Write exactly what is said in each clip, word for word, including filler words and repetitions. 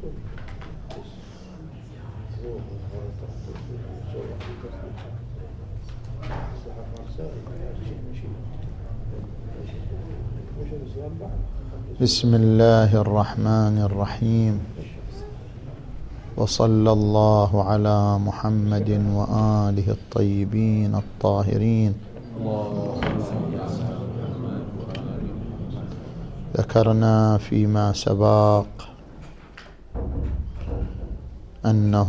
بسم الله الرحمن الرحيم، وصلى الله على محمد وآله الطيبين الطاهرين. ذكرنا فيما سبق أنه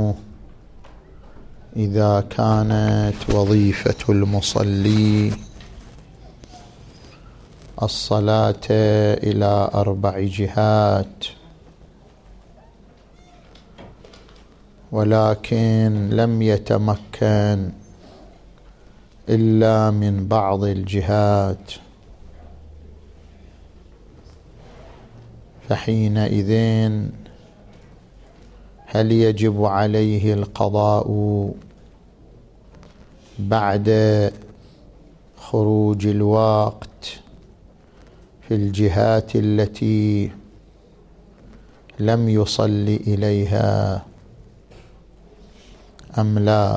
إذا كانت وظيفة المصلي الصلاة إلى أربع جهات، ولكن لم يتمكن إلا من بعض الجهات، فحينئذ هل يجب عليه القضاء بعد خروج الوقت في الجهات التي لم يصل إليها أم لا؟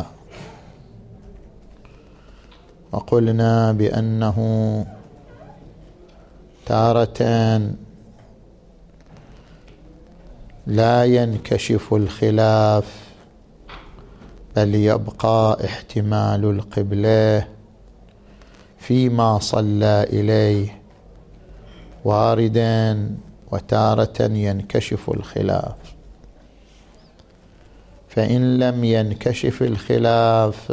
وقلنا بأنه تارة لا ينكشف الخلاف، بل يبقى احتمال القبلة فيما صلى إليه واردا، وتارة ينكشف الخلاف. فإن لم ينكشف الخلاف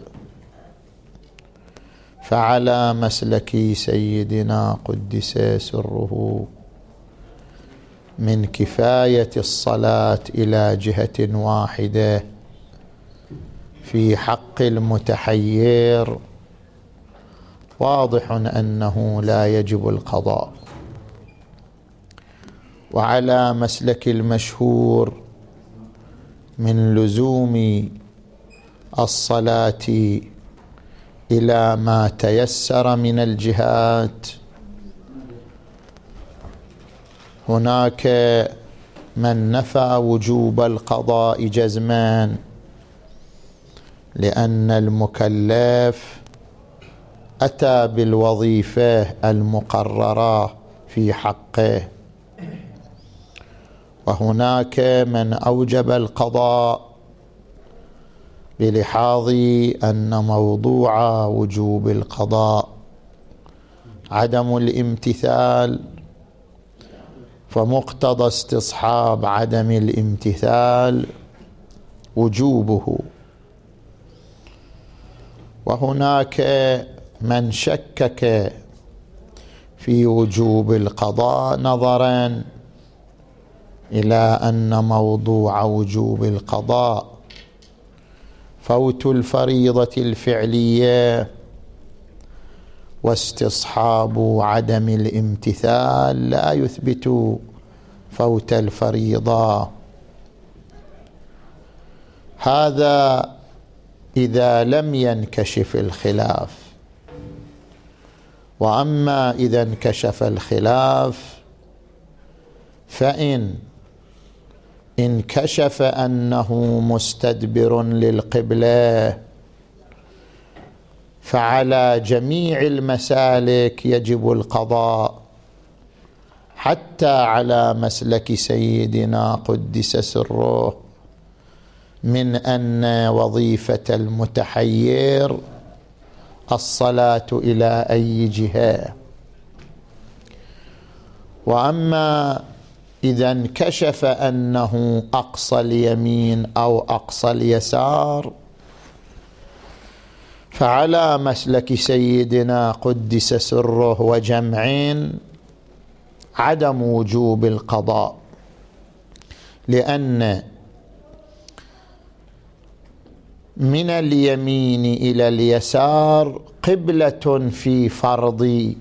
فعلى مسلك سيدنا قدس سره من كفاية الصلاة إلى جهة واحدة في حق المتحير، واضح أنه لا يجب القضاء. وعلى مسلك المشهور من لزوم الصلاة إلى ما تيسر من الجهات، هناك من نفى وجوب القضاء جزما، لأن المكلف أتى بالوظيفة المقررة في حقه. وهناك من أوجب القضاء بلحاظ أن موضوع وجوب القضاء عدم الامتثال، فمقتضى استصحاب عدم الامتثال وجوبه. وهناك من شكك في وجوب القضاء نظرا إلى أن موضوع وجوب القضاء فوت الفريضة الفعلية، واستصحاب عدم الامتثال لا يثبت فوت الفريضة. هذا إذا لم ينكشف الخلاف. وأما إذا انكشف الخلاف فإن انكشف أنه مستدبر للقبلة فعلى جميع المسالك يجب القضاء، حتى على مسلك سيدنا قدس سره من أن وظيفة المتحير الصلاة إلى أي جهة. وأما إذا انكشف أنه أقصى اليمين أو أقصى اليسار فعلى مسلك سيدنا قدس سره وجمعين عدم وجوب القضاء، لأن من اليمين إلى اليسار قبلة في فرض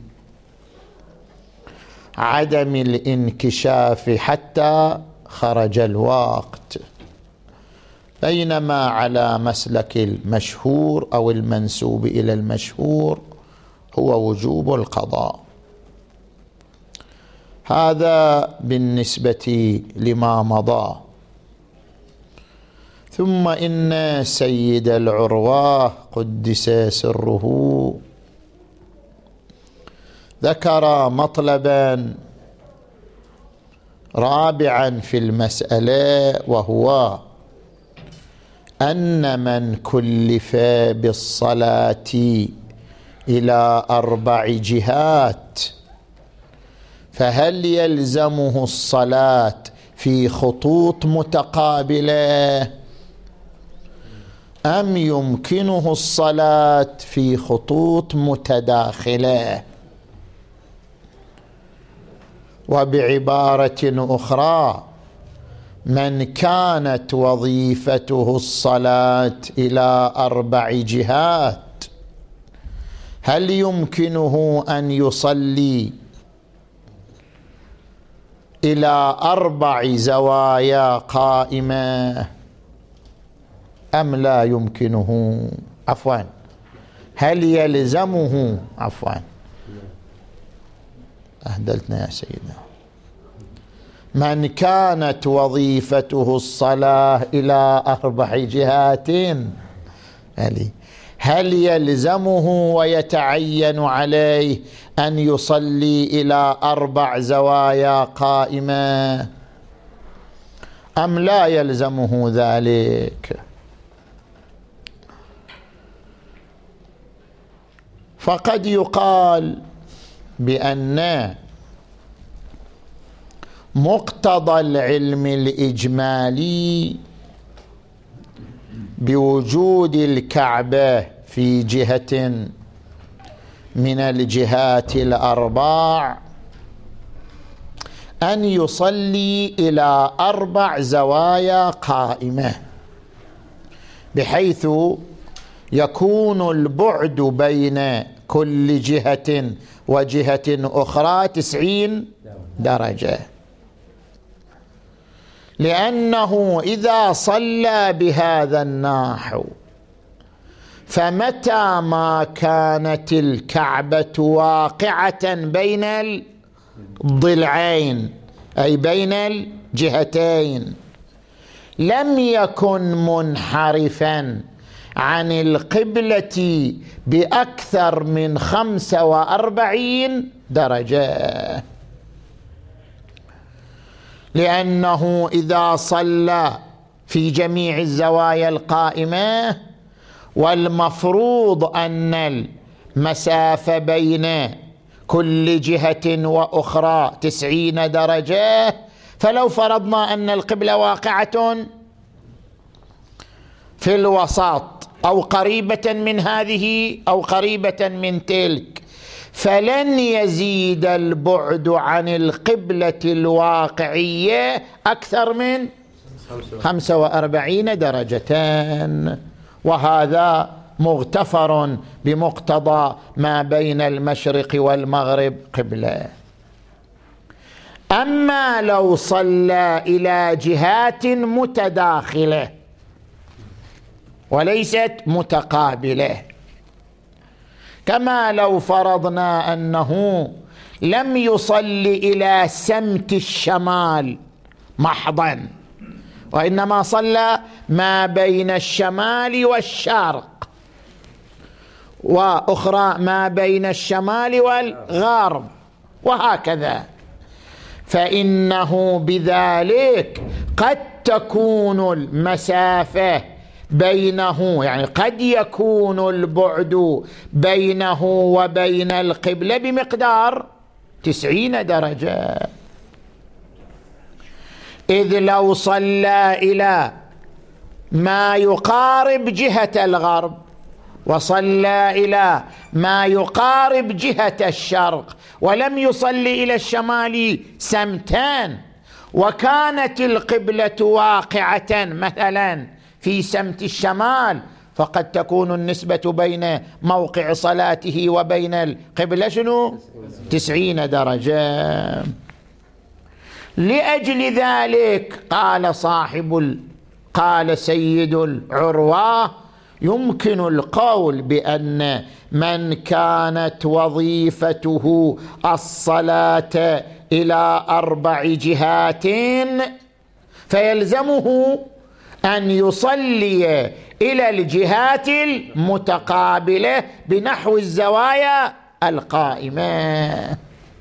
عدم الانكشاف حتى خرج الوقت، بينما على مسلك المشهور أو المنسوب إلى المشهور هو وجوب القضاء. هذا بالنسبة لما مضى. ثم إن سيد العروة قدس سره ذكر مطلبا رابعا في المسألة، وهو أن من كلف بالصلاة إلى أربع جهات فهل يلزمه الصلاة في خطوط متقابلة أم يمكنه الصلاة في خطوط متداخلة؟ وبعبارة أخرى، من كانت وظيفته الصلاة إلى أربع جهات هل يمكنه أن يصلي إلى أربع زوايا قائمة أم لا يمكنه؟ عفوا، هل يلزمه؟ عفوا أهدلتنا يا سيدنا. من كانت وظيفته الصلاة إلى أربع جهات هل يلزمه ويتعين عليه أن يصلي إلى أربع زوايا قائمة أم لا يلزمه ذلك؟ فقد يقال بأن مقتضى العلم الإجمالي بوجود الكعبة في جهة من الجهات الأربع أن يصلي إلى أربع زوايا قائمة، بحيث يكون البعد بين كل جهة وجهة أخرى تسعين درجة، لأنه إذا صلى بهذا النحو فمتى ما كانت الكعبة واقعة بين الضلعين أي بين الجهتين لم يكن منحرفا عن القبلة بأكثر من خمسة وأربعين درجة، لأنه إذا صلى في جميع الزوايا القائمة والمفروض أن المسافة بين كل جهة وأخرى تسعين درجة، فلو فرضنا أن القبلة واقعة في الوسط أو قريبة من هذه أو قريبة من تلك، فلن يزيد البعد عن القبلة الواقعية أكثر من خمسة وأربعين درجة، وهذا مغتفر بمقتضى ما بين المشرق والمغرب قبلة. أما لو صلى إلى جهات متداخلة وليست متقابلة، كما لو فرضنا أنه لم يصل إلى سمت الشمال محضا، وإنما صلى ما بين الشمال والشرق، وأخرى ما بين الشمال والغرب، وهكذا، فإنه بذلك قد تكون المسافة بينه، يعني قد يكون البعد بينه وبين القبلة بمقدار تسعين درجة، إذ لو صلى إلى ما يقارب جهة الغرب وصلى إلى ما يقارب جهة الشرق ولم يصلي إلى الشمال سمتان، وكانت القبلة واقعة مثلا في سمت الشمال، فقد تكون النسبة بين موقع صلاته وبين القبلة شنو؟ تسعين درجة. لأجل ذلك قال صاحب ال... قال سيد العروة: يمكن القول بأن من كانت وظيفته الصلاة إلى أربع جهات فيلزمه أن يصلي إلى الجهات المتقابلة بنحو الزوايا القائمة.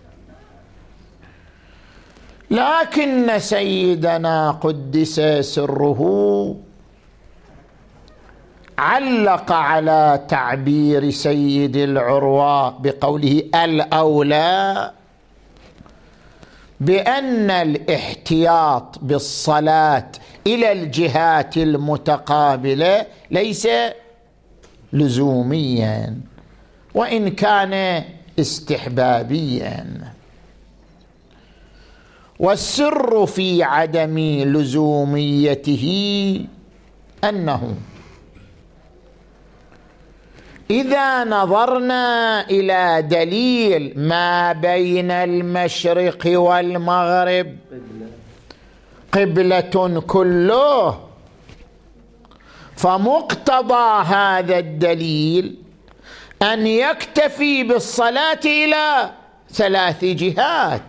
لكن سيدنا قدس سره علق على تعبير سيد العروة بقوله الأولى بأن الاحتياط بالصلاة إلى الجهات المتقابلة ليس لزوميا وإن كان استحبابيا، والسر في عدم لزوميته أنه إذا نظرنا إلى دليل ما بين المشرق والمغرب قبلة كله، فمقتضى هذا الدليل أن يكتفي بالصلاة إلى ثلاث جهات،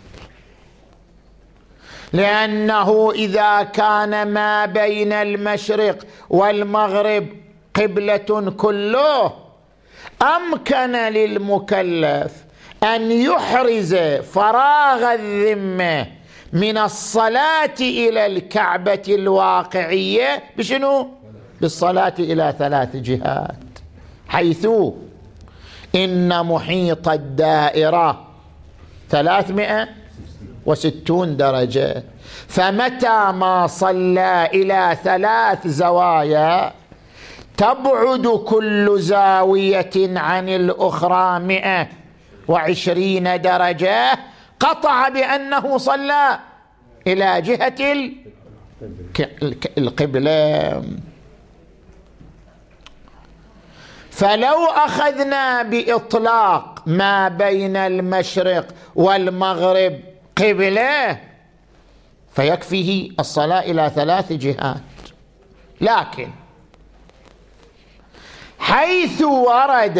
لأنه إذا كان ما بين المشرق والمغرب قبلة كله أمكن للمكلف أن يحرز فراغ الذمة من الصلاة إلى الكعبة الواقعية بشنو؟ بالصلاة إلى ثلاث جهات، حيث إن محيط الدائرة ثلاثمائة وستون درجة، فمتى ما صلى إلى ثلاث زوايا تبعد كل زاوية عن الأخرى مئة وعشرين درجة، قطع بأنه صلى إلى جهة القبلة. فلو أخذنا بإطلاق ما بين المشرق والمغرب قبلة فيكفيه الصلاة إلى ثلاث جهات، لكن حيث ورد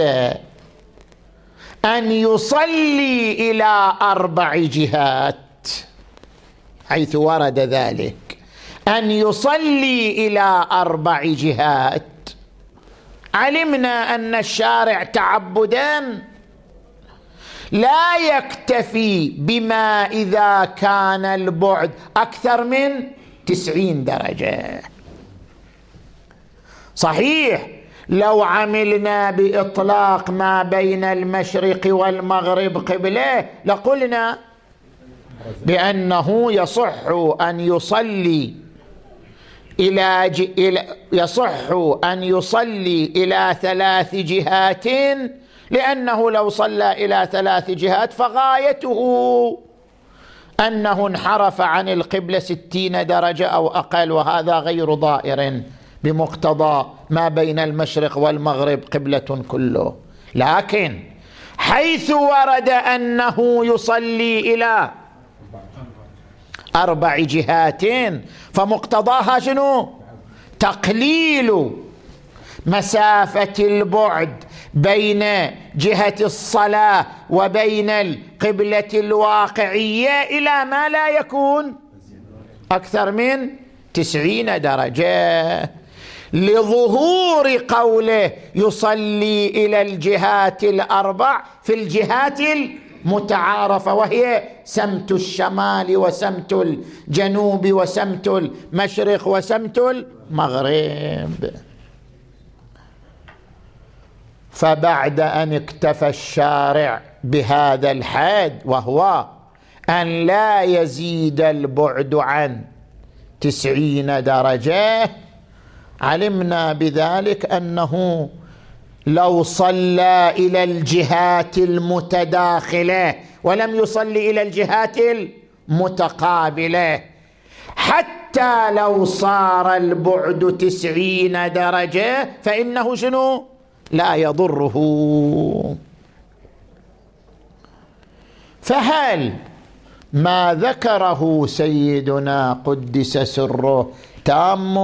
أن يصلي إلى أربع جهات، حيث ورد ذلك أن يصلي إلى أربع جهات، علمنا أن الشارع تعبدا لا يكتفي بما إذا كان البعد أكثر من تسعين درجة. صحيح لو عملنا بإطلاق ما بين المشرق والمغرب قبلة لقلنا بأنه يصح أن يصلي إلى ج... إلى يصح أن يصلي إلى ثلاث جهات، لأنه لو صلى إلى ثلاث جهات فغايته أنه انحرف عن القبلة ستين درجة أو أقل، وهذا غير ضائر بمقتضى ما بين المشرق والمغرب قبلة كله. لكن حيث ورد أنه يصلي إلى أربع جهات فمقتضاها شنو؟ تقليل مسافة البعد بين جهة الصلاة وبين القبلة الواقعية إلى ما لا يكون أكثر من تسعين درجة، لظهور قوله يصلي إلى الجهات الأربع في الجهات المتعارفة، وهي سمت الشمال وسمت الجنوب وسمت المشرق وسمت المغرب. فبعد أن اكتفى الشارع بهذا الحد، وهو أن لا يزيد البعد عن تسعين درجة، علمنا بذلك أنه لو صلى إلى الجهات المتداخلة ولم يصلي إلى الجهات المتقابلة حتى لو صار البعد تسعين درجة فإنه شنو؟ لا يضره. فهل ما ذكره سيدنا قدس سره تام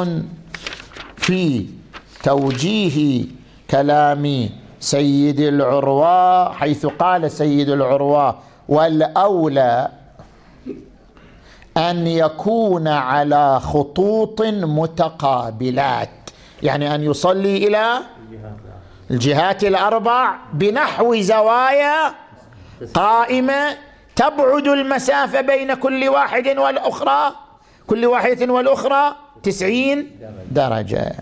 في توجيه كلام سيد العروة، حيث قال سيد العروة والأولى أن يكون على خطوط متقابلات، يعني أن يصلي إلى الجهات الأربع بنحو زوايا قائمة تبعد المسافة بين كل واحد والأخرى كل واحدة والأخرى تسعين درجة.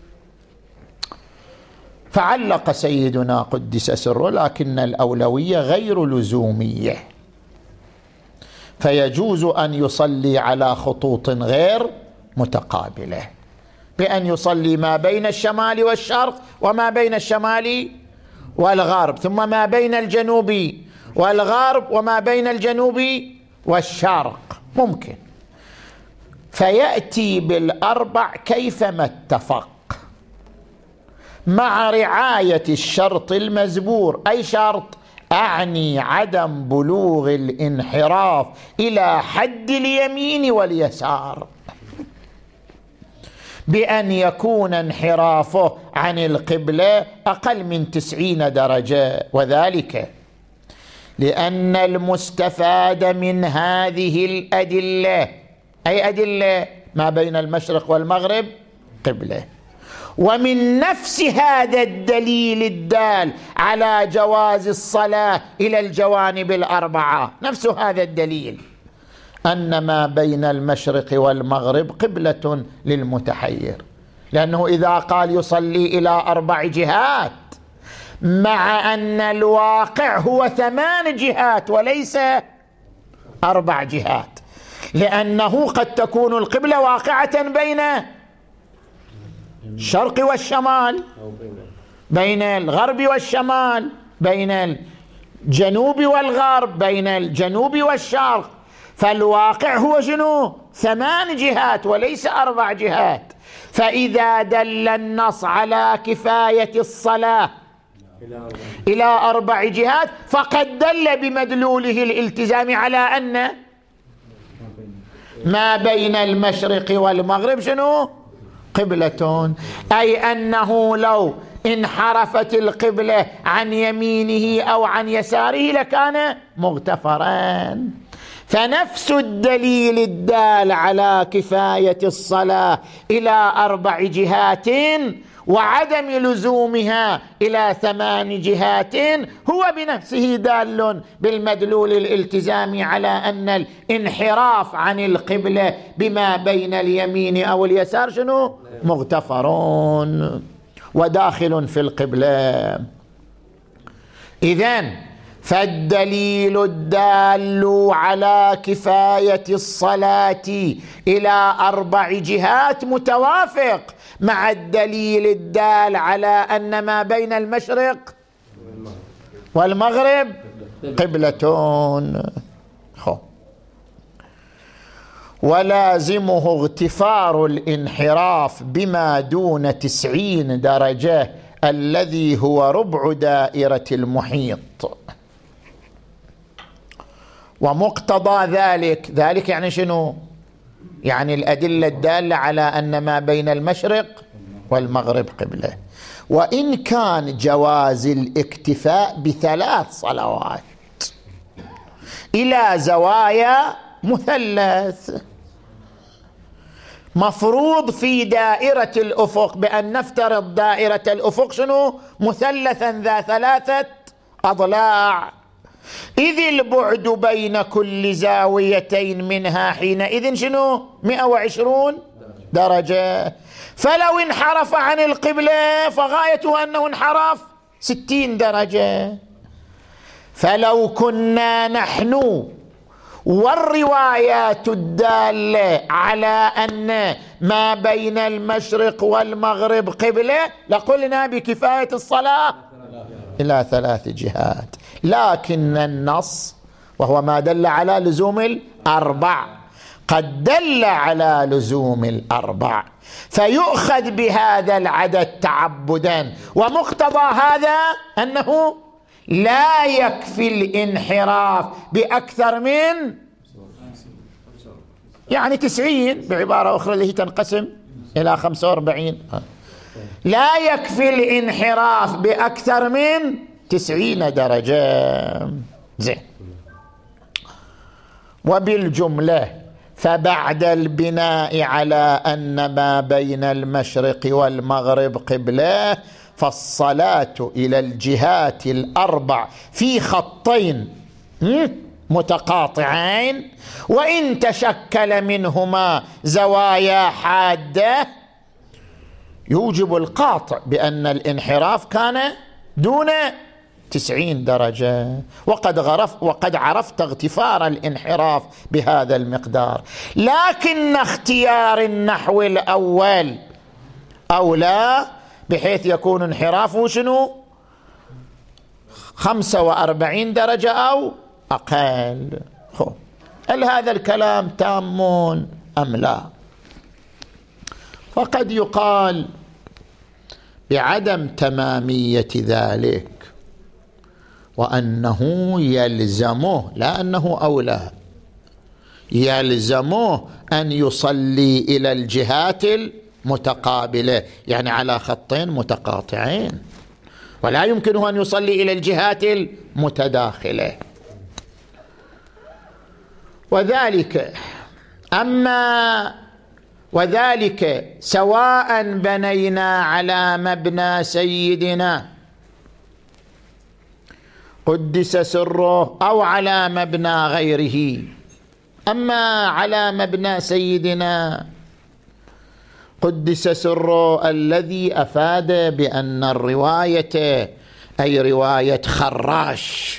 فعلق سيدنا قدس سره، لكن الأولوية غير لزومية، فيجوز أن يصلي على خطوط غير متقابلة، بأن يصلي ما بين الشمال والشرق وما بين الشمال والغرب، ثم ما بين الجنوب والغرب وما بين الجنوب والشرق، ممكن. فيأتي بالأربع كيفما اتفق، مع رعاية الشرط المزبور. أي شرط؟ أعني عدم بلوغ الانحراف إلى حد اليمين واليسار، بأن يكون انحرافه عن القبلة أقل من تسعين درجة، وذلك لأن المستفاد من هذه الأدلة، أي أدلة ما بين المشرق والمغرب قبلة، ومن نفس هذا الدليل الدال على جواز الصلاة إلى الجوانب الأربعة، نفس هذا الدليل، أن ما بين المشرق والمغرب قبلة للمتحير، لأنه إذا قال يصلي إلى أربع جهات مع أن الواقع هو ثمان جهات وليس أربع جهات، لأنه قد تكون القبلة واقعة بين الشرق والشمال، بين الغرب والشمال، بين الجنوب والغرب، بين الجنوب والشرق، فالواقع هو شنو؟ ثمان جهات وليس أربع جهات. فإذا دل النص على كفاية الصلاة إلى أربع جهات فقد دل بمدلوله الالتزام على أن ما بين المشرق والمغرب شنو؟ قبلة، أي أنه لو انحرفت القبلة عن يمينه أو عن يساره لكان مغتفرا. فنفس الدليل الدال على كفاية الصلاة إلى أربع جهات وعدم لزومها إلى ثمان جهات هو بنفسه دال بالمدلول الالتزام على أن الانحراف عن القبلة بما بين اليمين أو اليسار شنو؟ مغتفرون وداخل في القبلة. إذن فالدليل الدال على كفاية الصلاة إلى أربع جهات متوافق مع الدليل الدال على أن ما بين المشرق والمغرب قبلتون. ولازمه اغتفار الانحراف بما دون تسعين درجة الذي هو ربع دائرة المحيط. ومقتضى ذلك، ذلك يعني شنو؟ يعني الأدلة الدالة على أن ما بين المشرق والمغرب قبلة. وإن كان جواز الاكتفاء بثلاث صلوات إلى زوايا مثلث، مفروض في دائرة الأفق بأن نفترض دائرة الأفق شنو؟ مثلثا ذا ثلاثة أضلاع، إذ البعد بين كل زاويتين منها حينئذ شنو؟ مئة وعشرون درجة. فلو انحرف عن القبلة فغايته أنه انحرف ستين درجة. فلو كنا نحن والروايات الدالة على أن ما بين المشرق والمغرب قبلة لقلنا بكفاية الصلاة إلى ثلاث جهات، لكن النص وهو ما دل على لزوم الأربع قد دل على لزوم الأربع، فيؤخذ بهذا العدد تعبدا. ومقتضى هذا أنه لا يكفي الانحراف بأكثر من يعني تسعين، بعبارة أخرى اللي هي تنقسم إلى خمسة وأربعين، لا يكفي الانحراف بأكثر من تسعين درجة. زين. وبالجملة فبعد البناء على أن ما بين المشرق والمغرب قبلة، فالصلاة إلى الجهات الأربع في خطين متقاطعين وإن تشكل منهما زوايا حادة يوجب القاطع بأن الانحراف كان دون تسعين درجة، وقد غرف وقد عرفت اغتفار الانحراف بهذا المقدار. لكن اختيار النحو الأول أولى، بحيث يكون انحرافه شنو؟ خمسة وأربعين درجة أو أقل. هل هذا الكلام تام أم لا؟ فقد يقال بعدم تمامية ذلك، وأنه يلزمه، لا أنه أولى، يلزمه أن يصلي إلى الجهات المتقابلة، يعني على خطين متقاطعين، ولا يمكنه أن يصلي إلى الجهات المتداخلة. وذلك أما وذلك سواء بنينا على مبنى سيدنا قدس سره أو على مبنى غيره. أما على مبنى سيدنا قدس سره الذي أفاد بأن الرواية أي رواية خراش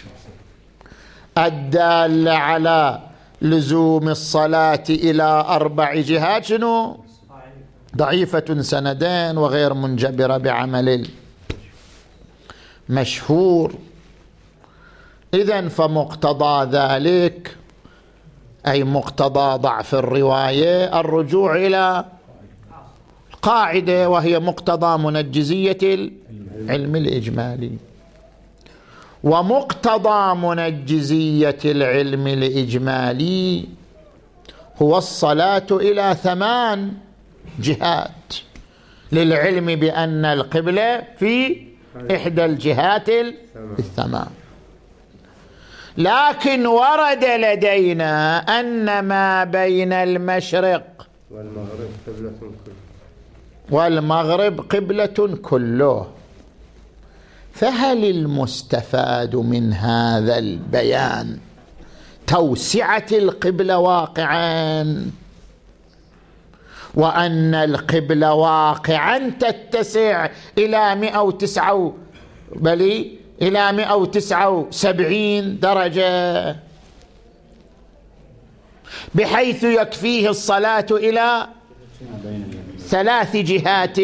الدالة على لزوم الصلاة إلى أربع جهات شنو؟ ضعيفة سندين وغير منجبرة بعمل مشهور. إذن فمقتضى ذلك أي مقتضى ضعف الرواية الرجوع إلى قاعدة، وهي مقتضى منجزية العلم الإجمالي. ومقتضى منجزية العلم الإجمالي هو الصلاة إلى ثمان جهات، للعلم بأن القبلة في إحدى الجهات الثمان. لكن ورد لدينا أن ما بين المشرق والمغرب قبلة كله والمغرب قبلة كله. فهل المستفاد من هذا البيان توسعة القبلة واقعا، وأن القبلة واقعا تتسع إلى مئة وتسعة بل إلى مئة وتسعة وسبعين درجة، بحيث يكفيه الصلاة إلى ثلاث جهات؟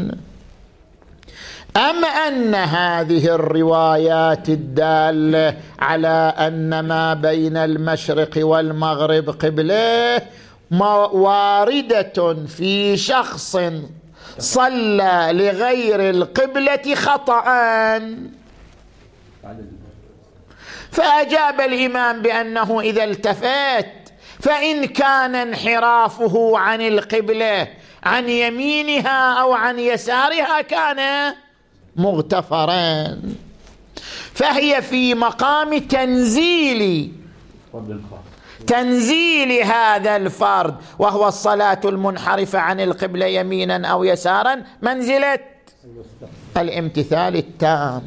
أم أن هذه الروايات الدالة على أن ما بين المشرق والمغرب قبلة واردة في شخص صلى لغير القبلة خطأ؟ فأجاب الإمام بأنه إذا التفت فإن كان انحرافه عن القبلة عن يمينها أو عن يسارها كان مغتفرا، فهي في مقام تنزيل تنزيل هذا الفرد، وهو الصلاة المنحرفة عن القبلة يمينا أو يسارا منزلة الامتثال التام.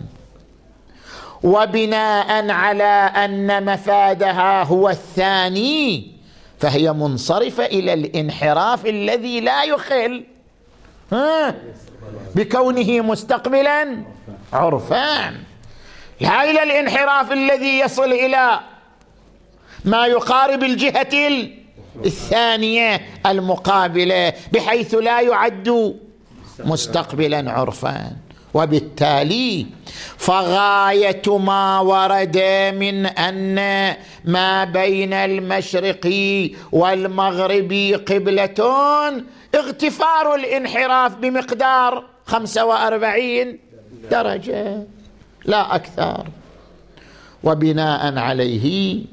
وبناء على أن مفادها هو الثاني فهي منصرفة إلى الانحراف الذي لا يخل بكونه مستقبلا عرفان، لا إلى الانحراف الذي يصل إلى ما يقارب الجهة الثانية المقابلة بحيث لا يعد مستقبلا عرفان. وبالتالي فغاية ما ورد من أن ما بين المشرق والمغرب قبلة اغتفار الانحراف بمقدار خمسة وأربعين درجة لا أكثر. وبناء عليه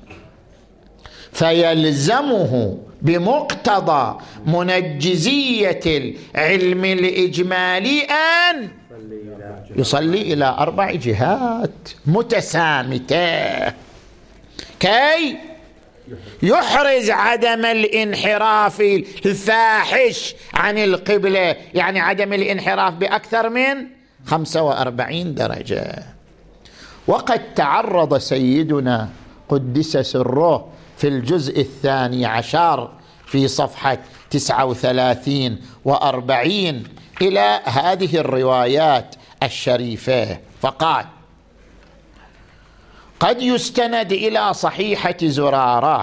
فيلزمه بمقتضى منجزية العلم الإجمالي أن يصلي إلى أربع جهات متسامتة كي يحرز عدم الانحراف الفاحش عن القبلة، يعني عدم الانحراف بأكثر من خمسة وأربعين درجة. وقد تعرض سيدنا قدس سره في الجزء الثاني عشر في صفحة تسعة وثلاثين وأربعين إلى هذه الروايات الشريفة، فقال: قد يستند إلى صحيحة زرارة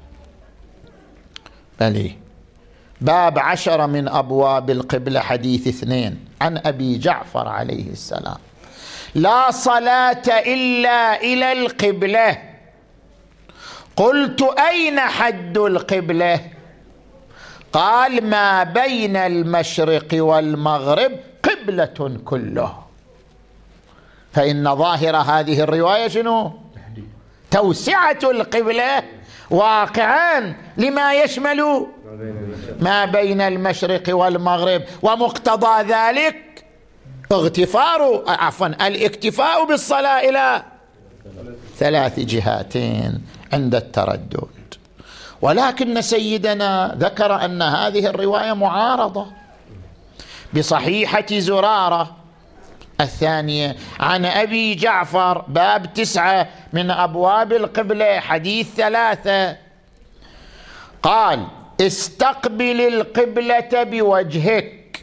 بلي باب عشرة من أبواب القبلة حديث اثنين عن أبي جعفر عليه السلام: لا صلاة إلا إلى القبلة. قلت: أين حد القبلة؟ قال: ما بين المشرق والمغرب قبلة كله. فإن ظاهر هذه الرواية شنو؟ توسعة القبلة واقعا لما يشمل ما بين المشرق والمغرب، ومقتضى ذلك اغتفار عفوا الاكتفاء بالصلاة إلى ثلاث جهاتين عند التردد. ولكن سيدنا ذكر أن هذه الرواية معارضة بصحيحة زرارة الثانية عن أبي جعفر باب تسعة من أبواب القبلة حديث ثلاثة. قال: استقبل القبلة بوجهك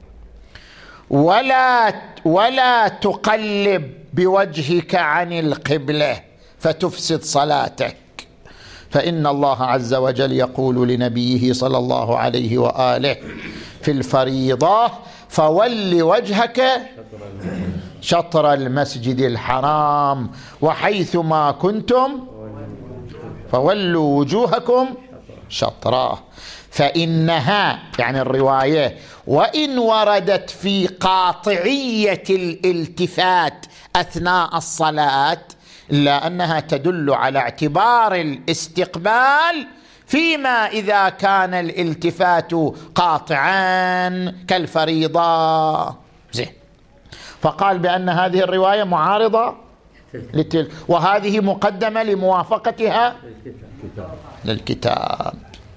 ولا ولا تقلب بوجهك عن القبلة فتفسد صلاتك، فإن الله عز وجل يقول لنبيه صلى الله عليه وآله في الفريضة: فول وجهك شطر المسجد الحرام وحيثما كنتم فولوا وجوهكم شطراه. فإنها يعني الرواية وإن وردت في قاطعية الالتفات أثناء الصلاة إلا أنها تدل على اعتبار الاستقبال فيما إذا كان الالتفات قاطعا كالفريضة. زين. فقال بأن هذه الرواية معارضة للتل... وهذه مقدمة لموافقتها للكتاب.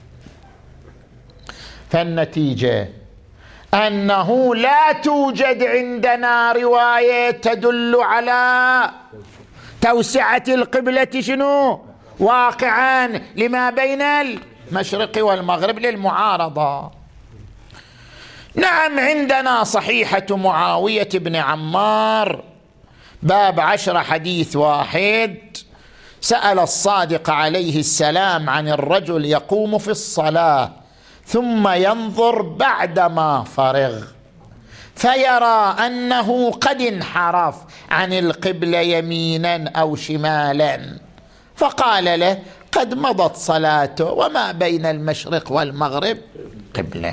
فالنتيجة أنه لا توجد عندنا رواية تدل على توسعة القبلة شنو واقعا لما بين المشرق والمغرب للمعارضة. نعم عندنا صحيحة معاوية بن عمار باب عشر حديث واحد: سأل الصادق عليه السلام عن الرجل يقوم في الصلاة ثم ينظر بعدما فرغ فيرى أنه قد انحرف عن القبلة يمينا أو شمالا، فقال له: قد مضت صلاته وما بين المشرق والمغرب قبلة.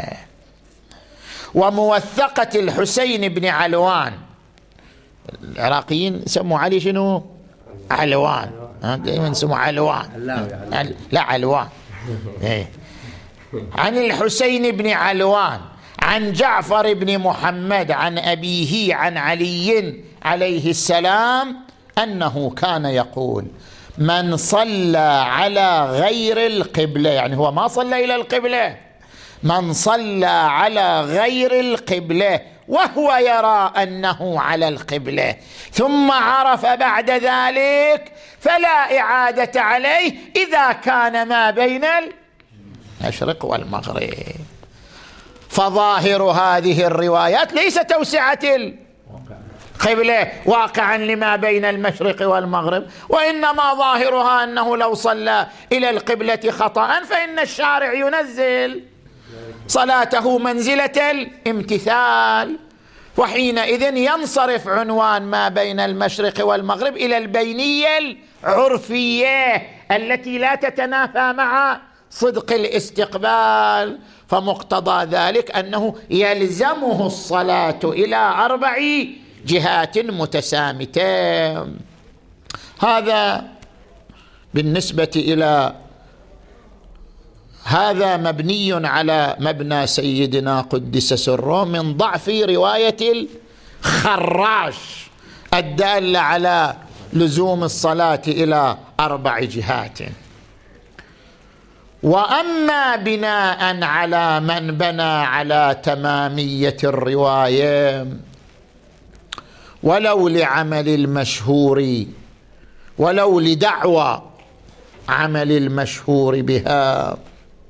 وموثقة الحسين بن علوان، العراقيين سموا علي شنو؟ علوان، دائما سموا علوان، لا علوان. عن الحسين بن علوان عن جعفر بن محمد عن أبيه عن علي عليه السلام أنه كان يقول: من صلى على غير القبلة، يعني هو ما صلى إلى القبلة، من صلى على غير القبلة وهو يرى أنه على القبلة ثم عرف بعد ذلك فلا إعادة عليه إذا كان ما بين المشرق والمغرب. فظاهر هذه الروايات ليس توسعة القبلة واقعا لما بين المشرق والمغرب، وإنما ظاهرها أنه لو صلى إلى القبلة خطأ فإن الشارع ينزل صلاته منزلة الامتثال، وحينئذ ينصرف عنوان ما بين المشرق والمغرب إلى البينية العرفية التي لا تتنافى مع صدق الاستقبال. فمقتضى ذلك أنه يلزمه الصلاة إلى أربع جهات متسامتة. هذا بالنسبة إلى هذا مبني على مبنى سيدنا قدس سره من ضعف رواية الخراش الدالة على لزوم الصلاة إلى أربع جهات. وأما بناء على من بنى على تمامية الرواية ولو لعمل المشهور ولو لدعوى عمل المشهور بها،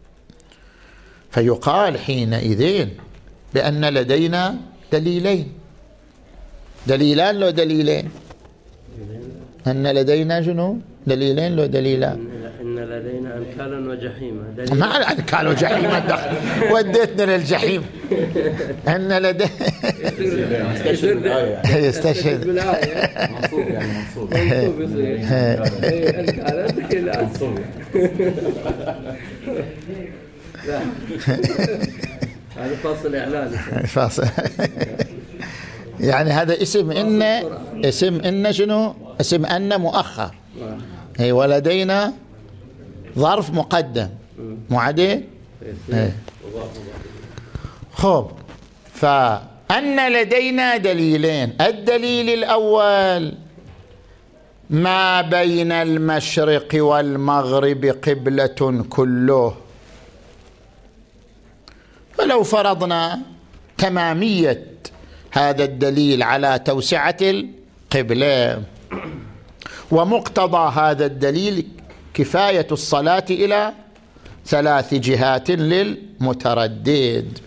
فيقال حينئذ بأن لدينا دليلين. دليلان لو دليلين؟ أن لدينا شنو؟ دليلين لو دليلان؟ إن لدينا أنكالا وجحيما. ما أنكال وجحيما دخل وديتنا للجحيم. أن لدينا يستشهد منصوب يعني منصوب منصوب يصير أنكالا منصوب. لا هذا فاصل إعلاني. فاصل يعني هذا اسم إن اسم إن شنو؟ اسم أن مؤخر. هي ولدينا ظرف مقدم معدل. خب، فأن لدينا دليلين. الدليل الأول ما بين المشرق والمغرب قبلة كله. فلو فرضنا تمامية هذا الدليل على توسعة القبلة، ومقتضى هذا الدليل كفاية الصلاة إلى ثلاث جهات للمتردد،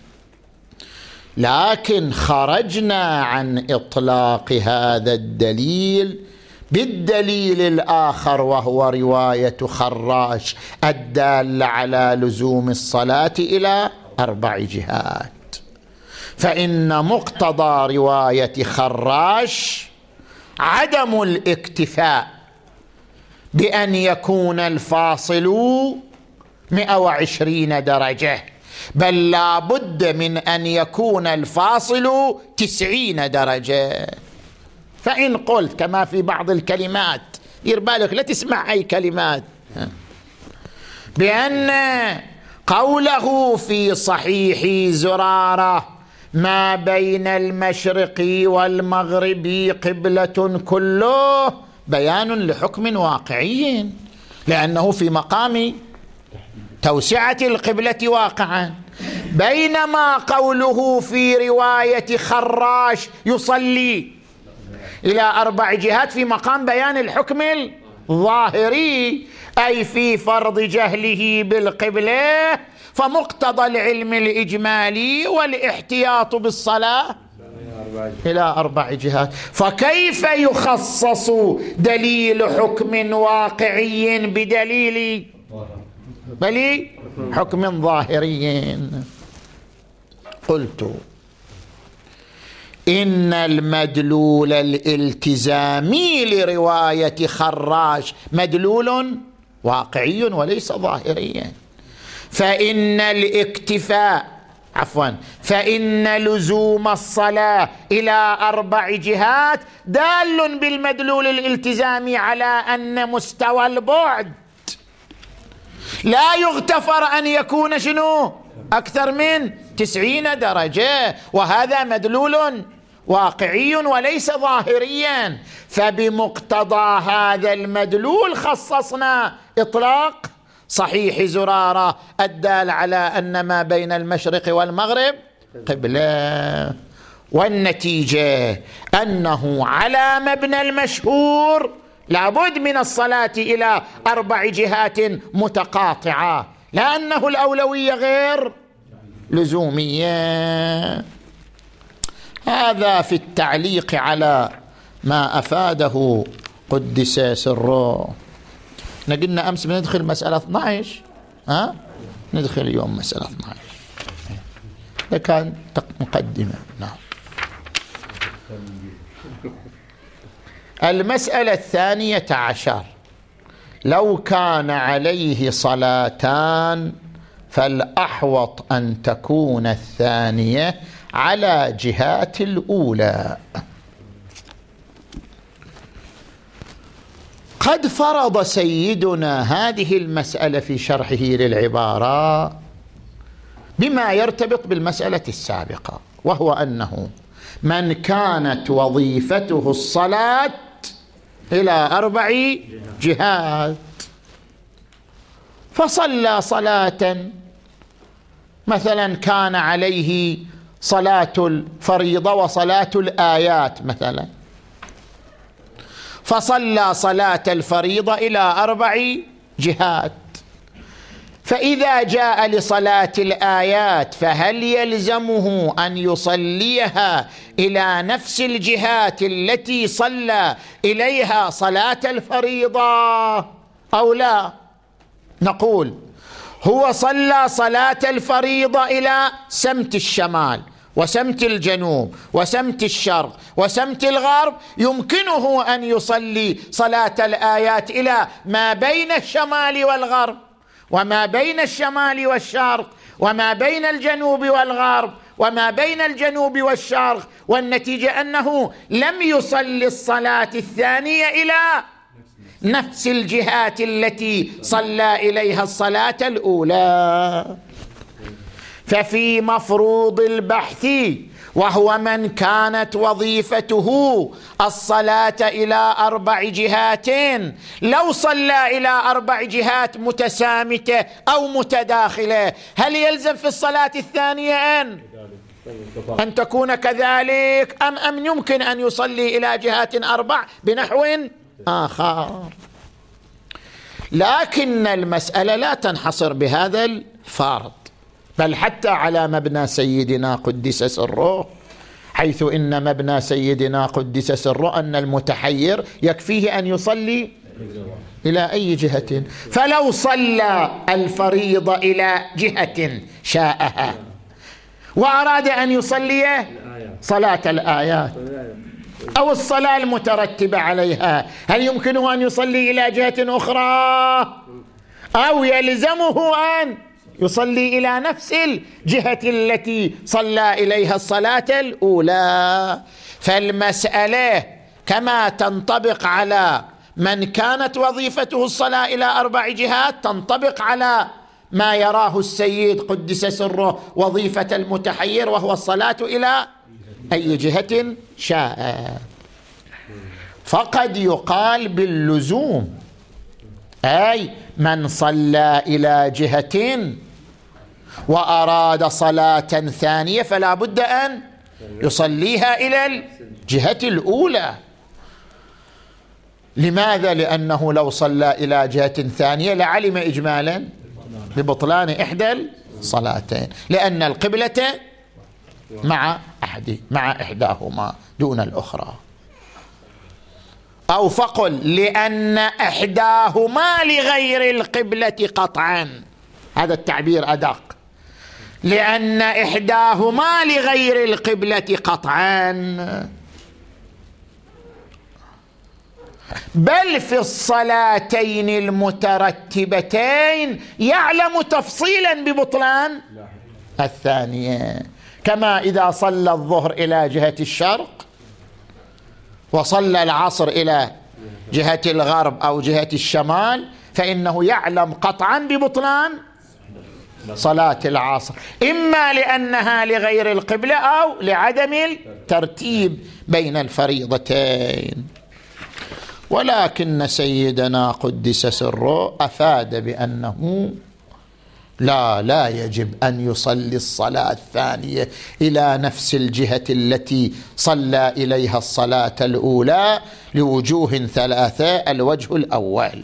لكن خرجنا عن إطلاق هذا الدليل بالدليل الآخر، وهو رواية خراش الدالة على لزوم الصلاة إلى أربع جهات. فإن مقتضى رواية خراش عدم الاكتفاء بأن يكون الفاصل مئة وعشرين درجة، بل لا بد من أن يكون الفاصل تسعين درجة. فإن قلت كما في بعض الكلمات، دير بالك لا تسمع أي كلمات، بأن قوله في صحيح زرارة ما بين المشرق والمغرب قبلة كله بيان لحكم واقعي، لأنه في مقام توسعة القبلة واقعا، بينما قوله في رواية خراش يصلي إلى أربع جهات في مقام بيان الحكم الظاهري، أي في فرض جهله بالقبلة، فمقتضى العلم الإجمالي والاحتياط بالصلاة إلى أربع جهات. فكيف يخصص دليل حكم واقعي بدليل بل حكم ظاهري؟ قلت إن المدلول الالتزامي لرواية خراش مدلول واقعي وليس ظاهريا، فإن الاكتفاء عفوا فإن لزوم الصلاة إلى أربع جهات دال بالمدلول الالتزامي على أن مستوى البعد لا يغتفر أن يكون شنو أكثر من تسعين درجة، وهذا مدلول واقعي وليس ظاهريا. فبمقتضى هذا المدلول خصصنا إطلاق صحيح زرارة الدال على أن ما بين المشرق والمغرب قبلة، والنتيجة أنه على مبنى المشهور لابد من الصلاة إلى أربع جهات متقاطعة، لأنه الأولوية غير لزومية. هذا في التعليق على ما أفاده قدس سره. قلنا أمس بندخل مسألة اثني عشر، ها ندخل اليوم مسألة اثني عشر. ده كان مقدمة. نعم. المسألة الثانية عشر: لو كان عليه صلاتان فالأحوط أن تكون الثانية على جهات الأولى. قد فرض سيدنا هذه المسألة في شرحه للعبارة بما يرتبط بالمسألة السابقة، وهو أنه من كانت وظيفته الصلاة إلى أربع جهات فصلى صلاة مثلا كان عليه صلاة الفريضة وصلاة الآيات مثلا، فصلى صلاة الفريضة إلى أربع جهات، فإذا جاء لصلاة الآيات فهل يلزمه أن يصليها إلى نفس الجهات التي صلى إليها صلاة الفريضة أو لا؟ نقول هو صلى صلاة الفريضة إلى سمت الشمال وسمت الجنوب وسمت الشرق وسمت الغرب، يمكنه أن يصلي صلاة الآيات إلى ما بين الشمال والغرب وما بين الشمال والشرق وما بين الجنوب والغرب وما بين الجنوب والشرق، والنتيجة أنه لم يصلي الصلاة الثانية إلى نفس الجهات التي صلى إليها الصلاة الأولى. ففي مفروض البحث، وهو من كانت وظيفته الصلاة إلى أربع جهات، لو صلى إلى أربع جهات متسامتة أو متداخلة، هل يلزم في الصلاة الثانية أن أن تكون كذلك أم أم يمكن أن يصلي إلى جهات أربع بنحو آخر؟ لكن المسألة لا تنحصر بهذا الفرض، بل حتى على مبنى سيدنا قدس سره، حيث إن مبنى سيدنا قدس سره أن المتحير يكفيه أن يصلي إلى أي جهة، فلو صلى الفريضة إلى جهة شاءها وأراد أن يصلي صلاة الآيات أو الصلاة المترتبة عليها، هل يمكنه أن يصلي إلى جهة أخرى أو يلزمه أن يصلي إلى نفس الجهة التي صلى إليها الصلاة الأولى؟ فالمسألة كما تنطبق على من كانت وظيفته الصلاة إلى أربع جهات تنطبق على ما يراه السيد قدس سره وظيفة المتحير، وهو الصلاة إلى أي جهة شاء. فقد يقال باللزوم، أي من صلى إلى جهة وأراد صلاة ثانية فلا بد أن يصليها إلى الجهة الأولى. لماذا؟ لأنه لو صلى إلى جهة ثانية لعلم إجمالا ببطلان إحدى الصلاتين، لأن القبلة مع أحد مع إحداهما دون الأخرى، أو فقل لأن إحداهما لغير القبلة قطعا، هذا التعبير أدق، لأن إحداهما لغير القبلة قطعا، بل في الصلاتين المترتبتين يعلم تفصيلا ببطلان الثانية، كما إذا صلى الظهر إلى جهة الشرق وصلى العصر إلى جهة الغرب أو جهة الشمال، فإنه يعلم قطعا ببطلان صلاة العصر، إما لأنها لغير القبلة أو لعدم الترتيب بين الفريضتين. ولكن سيدنا قدس سره أفاد بأنه لا لا يجب أن يصلي الصلاة الثانية إلى نفس الجهة التي صلى إليها الصلاة الأولى لوجوه ثلاثة. الوجه الأول: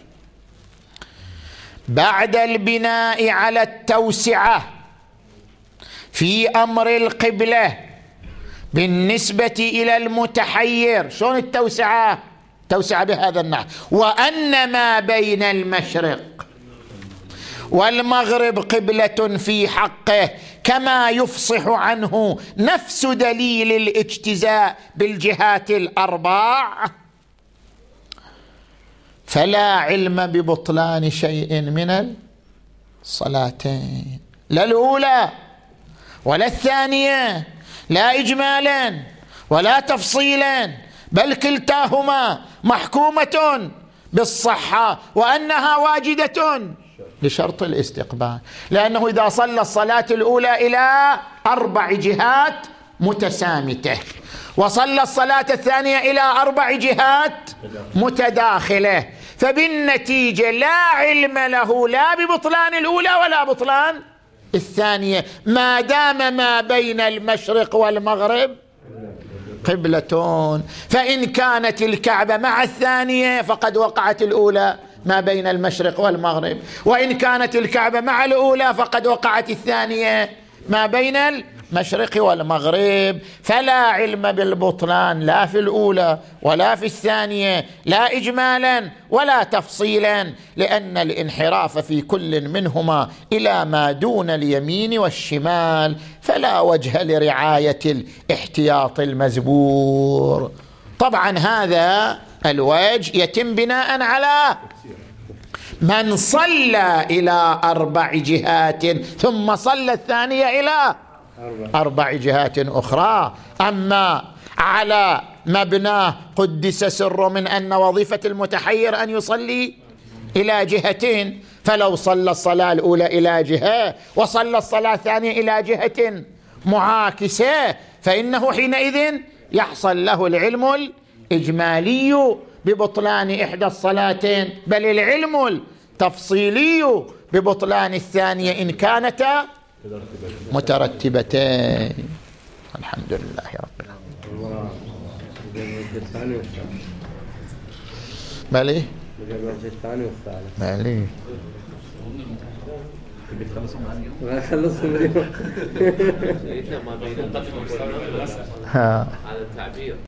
بعد البناء على التوسعة في أمر القبلة بالنسبة إلى المتحير. شلون التوسعة؟ توسعة بهذا النحو: وأن ما بين المشرق والمغرب قبلة في حقه، كما يفصح عنه نفس دليل الاجتزاء بالجهات الأربع، فلا علم ببطلان شيء من الصلاتين، لا الأولى ولا الثانية، لا إجمالا ولا تفصيلا، بل كلتاهما محكومة بالصحة وأنها واجدة لشرط الاستقبال، لأنه إذا صلى الصلاة الأولى إلى أربع جهات متسامتة وصلى الصلاة الثانية إلى أربع جهات متداخلة، فبالنتيجة لا علم له لا ببطلان الأولى ولا بطلان الثانية ما دام ما بين المشرق والمغرب قبلتون. فإن كانت الكعبة مع الثانية فقد وقعت الأولى ما بين المشرق والمغرب، وإن كانت الكعبة مع الأولى فقد وقعت الثانية ما بين المشرق والمغرب. فلا علم بالبطلان لا في الأولى ولا في الثانية، لا إجمالا ولا تفصيلا، لأن الانحراف في كل منهما إلى ما دون اليمين والشمال، فلا وجه لرعاية الاحتياط المزبور. طبعا هذا الوجه يتم بناء على من صلى إلى أربع جهات ثم صلى الثانية إلى أربع جهات أخرى. أما على مبناه قدس سره من أن وظيفة المتحير أن يصلي إلى جهتين، فلو صلى الصلاة الأولى إلى جهة وصلى الصلاة الثانية إلى جهة معاكسة فإنه حينئذ يحصل له العلم الإجمالي ببطلان إحدى الصلاتين، بل العلم التفصيلي ببطلان الثانية إن كانتا مترتبتين. الحمد لله رب العالمين. مالي مالي خلصوا اليوم.